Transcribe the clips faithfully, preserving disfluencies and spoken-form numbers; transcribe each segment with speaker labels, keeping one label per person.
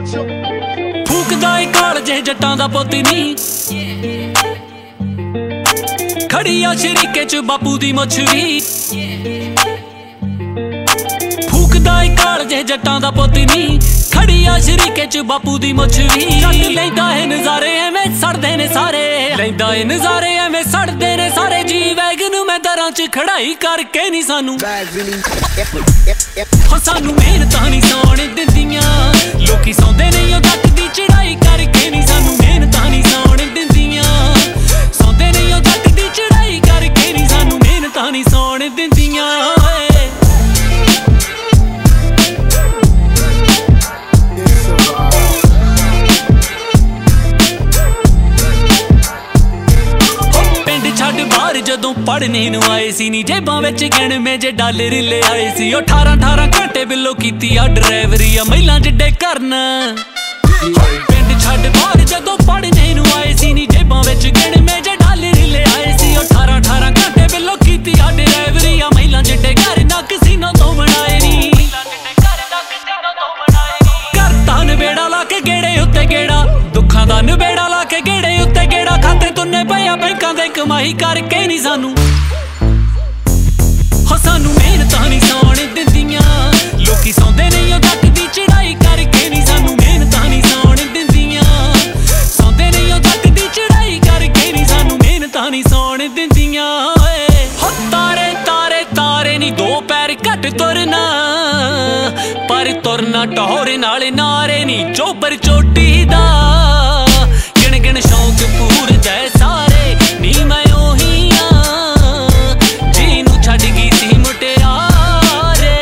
Speaker 1: ਫੂਕਦਾ ਏ ਕਾਲਜੇ ਜੱਟਾਂ ਦਾ ਪੁੱਤ ਨੀ, ਖੜੀ ਆ ਸ਼ਰੀਕੇ ਚ ਬਾਪੂ ਦੀ ਮੁੱਛ ਵੀ। ਫੂਕਦਾ ਏ ਕਾਲਜੇ ਜੱਟਾਂ ਦਾ ਪੁੱਤ ਨੀ, ਖੜੀ ਆ ਸ਼ਰੀਕੇ ਚ ਬਾਪੂ ਦੀ ਮੁੱਛ ਵੀ। ਜੱਟ ਲੈਂਦਾ ਏ ਨਜ਼ਾਰੇ ਐਵੇਂ ਸੜਦੇ ਨੇ ਸਾਰੇ, ਲੈਂਦਾ ਏ ਨਜ਼ਾਰੇ ਐਵੇਂ ਸੜਦੇ ਨੇ ਸਾਰੇ। ਜੀ ਵੈਗਨ ਮੈਂ ਦਰਾਂ ਚ ਖੜਾਈ ਕਰਕੇ ਨੀ ਸਾਨੂੰ ਹੋ ਸਾਨੂੰ ਮਿਹਨਤਾਂ ਨੀ ਸੌਣ ਦਿੰਦੀਆਂ, ਲੋਕੀ ਸੌਂਦੇ ਨਹੀਂ ਉਹ ਜੱਟ ਦੀ ਚੜਾਈ ਕਰਕੇ ਨੀ ਸਾਨੂੰ ਮਿਹਨਤਾਂ ਨੀ ਸੌਣ ਦਿੰਦੀਆਂ, ਸੌਂਦੇ ਨਹੀਂ ਉਹ ਜੱਟ ਦੀ ਚੜਾਈ ਕਰਕੇ ਨੀ ਸਾਨੂੰ ਮਿਹਨਤਾਂ ਨੀ ਸੌਣ ਦਿੰਦੀਆਂ। ਜਦੋਂ ਪੜ੍ਹਨੇ ਨੂੰ ਆਏ ਸੀ ਨੀ ਜੇਬਾਂ ਵਿੱਚ ਗਿਣਵੇਂ ਜੇ ਡਾਲਰ ਲੈ ਆਏ ਸੀ। ਉਹ ਅਠਾਰਾਂ ਅਠਾਰਾਂ ਘੰਟੇ ਬਿੱਲੋ ਕੀਤੀ ਆ ਡਰਾਈਵਰੀ ਆ ਮਹਿਲਾਂ ਜਿੱਡੇ ਕਰਨ। ਪਿੰਡ ਛੱਡ ਬਾਹਰ ਜਦੋਂ ਪੜ੍ਹਨੇ ਨੂੰ ਆਏ ਸੀ ਨੀ ਜੇਬਾਂ ਵਿੱਚ ਗਿਣਵੇਂ ਜੇ ਡਾਲਰ ਲੈ ਆਏ ਸੀ। ਉਹ ਅਠਾਰਾਂ ਅਠਾਰਾਂ ਘੰਟੇ ਬਿੱਲੋ ਕੀਤੀ ਆ ਡਰਾਈਵਰੀ ਆ ਮਹਿਲਾਂ ਜਿੱਡੇ ਘਰ ਨਾ ਕਸੀਨੋ ਤੋਂ ਬਣਾਏ ਨੀ। ਕਰਤਾ ਨਵੇੜਾ ਲਾ ਕੇ ਗੇੜੇ ਉੱਤੇ ਗੇੜਾ, ਦੁੱਖਾਂ ਦਾ ਨਵੇੜਾ ਲਾ ਕੇ ਗੇੜੇ ਉੱਤੇ ਗੇੜਾ। ਖਾਤੇ ਤੁੰਨੇ ਪਿਆ ਬੈਂਕਾਂ ਦੇ ਕਮਾਈ ਕਰਕੇ ਨੀ ਸਾਨੂੰ ਹੋ ਸਾਨੂੰ ਮਿਹਨਤਾਂ ਨੀ ਸੌਣ ਦਿੰਦੀਆਂ, ਲੋਕੀ ਸੌਂਦੇ ਨਹੀਂ ਉਹ ਜੱਟ ਦੀ ਚੜਾਈ ਕਰਕੇ ਨੀ ਸਾਨੂੰ ਮਿਹਨਤਾਂ ਨੀ ਸੌਣ ਦਿੰਦੀਆਂ, ਸੌਂਦੇ ਨਹੀਂ ਉਹ ਜੱਟ ਦੀ ਚੜਾਈ ਕਰਕੇ ਨੀ ਸਾਨੂੰ ਮਿਹਨਤਾਂ ਨੀ ਸੌਣ ਦਿੰਦੀਆਂ। ਹੋ ਤਾਰੇ ਤਾਰੇ ਤਾਰੇ ਨੀ ਦੋ ਪੈਰ ਘੱਟ ਤੁਰਨਾ, ਪਰ ਤੁਰਨਾ ਟੋਰੇ ਨਾਲ ਨਾਰੇ ਨੀ ਚੋਬਰ ਚੋਟੀ ਦਾ। ਗਿਣ ਗਿਣ ਸ਼ੌਂਕ ਪੂਰਦਾ ਸਾਰੇ ਨੀ ਮੈਂ ਉਹੀ ਆ, ਜਿਹਨੂੰ ਛੱਡ ਗਈ ਸੀ ਮੁਟਿਆਰੇ।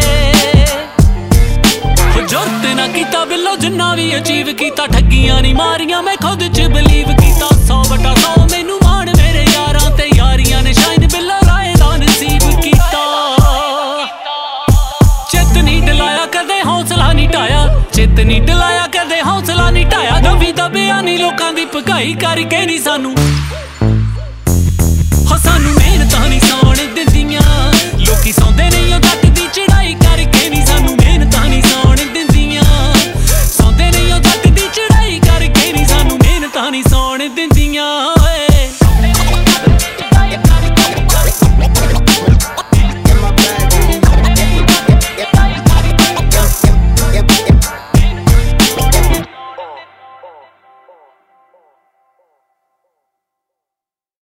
Speaker 1: ਹੋ ਜ਼ੁਰਤ ਨਾ ਕੀਤਾ ਬਿੱਲੋ ਜਿੰਨਾ ਵੀ ਅਚੀਵ ਕੀਤਾ, ਠੱਗੀਆਂ ਨੀ ਮਾਰੀਆਂ ਮੈਂ ਖੁਦ ਚ ਬਲੀਵ ਕੀਤਾ। ਸੌ ਬਟਾ ਸੌ ਮੈਨੂੰ ਮਾਣ ਮੇਰੇ ਯਾਰਾਂ ਤੇ ਯਾਰੀਆਂ ਨੇ ਸ਼ਾਇਦ ਬਿੱਲੋ ਰਾਏ ਦਾ ਨਸੀਬ ਕੀਤਾ। ਚਿੱਤ ਨੀ ਡਲਾਇਆ ਕਦੇ ਹੌਸਲਾ ਨੀ ਢਾਇਆ, ਚਿੱਤ ਨੀ ਡਲਾਇਆ ਕਦੇ ਹੌਸਲਾ ਨੀ ਢਾਇਆ। ਦਬੀ ਦਬਿਆ ਨੀ ਲੋਕਾਂ ਦੀ ਭਕਾਈ ਕਰਕੇ ਨੀ ਸਾਨੂੰ ਹੋ ਸਾਨੂੰ ਮਿਹਨਤਾਂ ਨੀ ਸੌਣ ਦਿੰਦੀਆਂ, ਲੋਕੀ ਸੌਂਦੇ ਨੇ